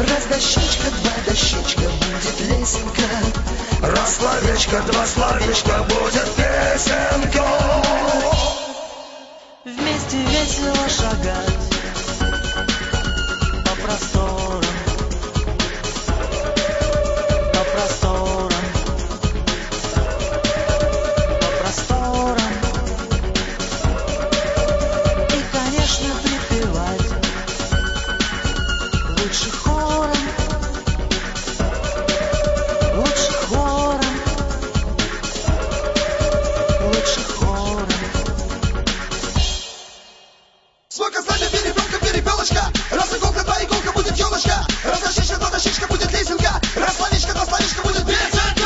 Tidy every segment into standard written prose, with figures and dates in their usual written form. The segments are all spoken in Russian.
Раз дощечка, два дощечка, будет лесенка. Раз словечко, два словечко, будет песенка. Вместе весело шагать по просторам, по просторам, по просторам. И, конечно, припевать лучше хором, лучше хором, лучше хором. Сколько стадий перепелка, перепелочка. Раз иголка, два иголка, будет елочка. Раз дощечка, два дощечка, будет лесенка. Раз словечко, два словечка, будет песенка.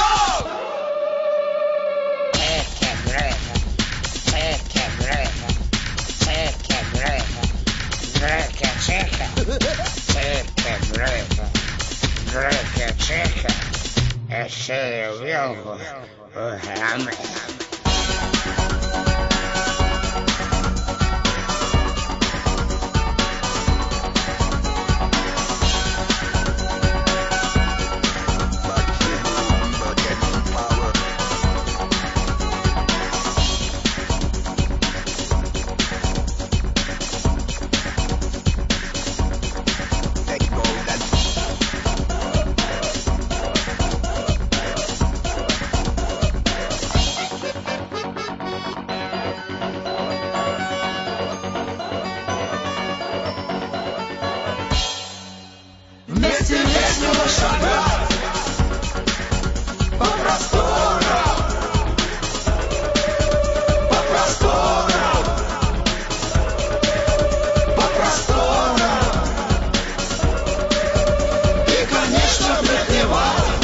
Вместе весело шагать по просторам, по просторам, по просторам. И, конечно, припевать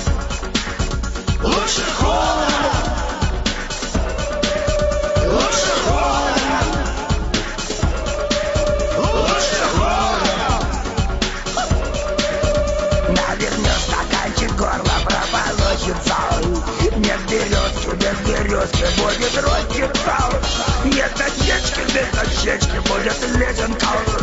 лучше хором, лучше хором, лучше хором. Навернешь стаканчик, горло прополощется. Нет березки, без березки будет роститься. Нет дощечки, без дощечки будет лесенка.